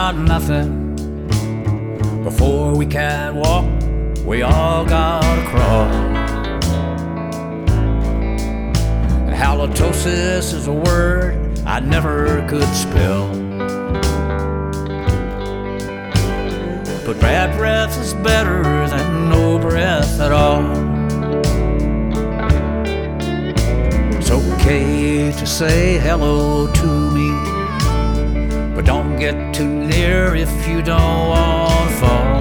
got nothing. Before we can walk, we all gotta crawl. And halitosis is a word I never could spell. But bad breath is better than no breath at all. It's okay to say hello to me, but don't get too near if you don't want to fall.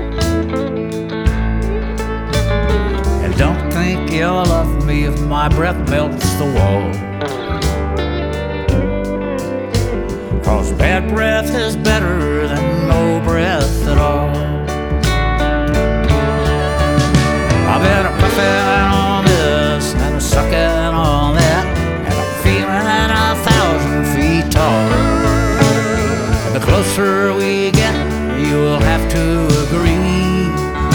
And don't think you'll love me if my breath melts the wall. 'Cause bad breath is better than no breath at all. I've been a puffin' on this and a sucking on that, and I'm feeling 1,000 feet tall. And the closer we get, you'll have to agree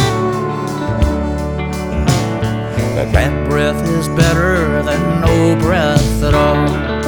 that bad breath is better than no breath at all.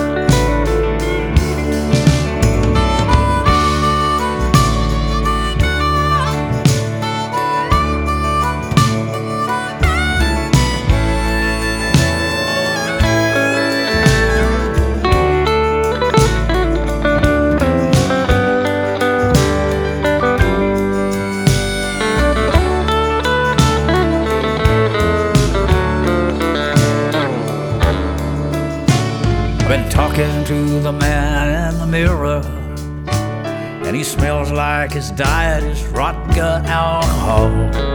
I've been talking to the man in the mirror, and he smells like his diet is rotten gut alcohol.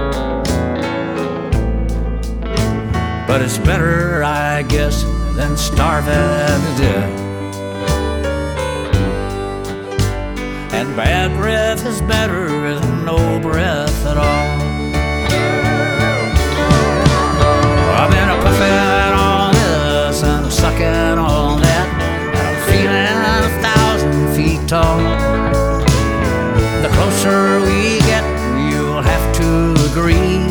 But it's better, I guess, than starving to death. And bad breath is better than no breath at all. I've been a puffin' on this and a sucking on that, and I'm feeling 1,000 feet tall. The closer we get, you'll have to agree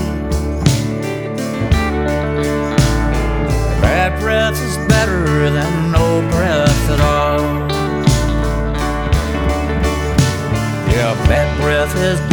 bad breath is better than no breath at all. Yeah, bad breath is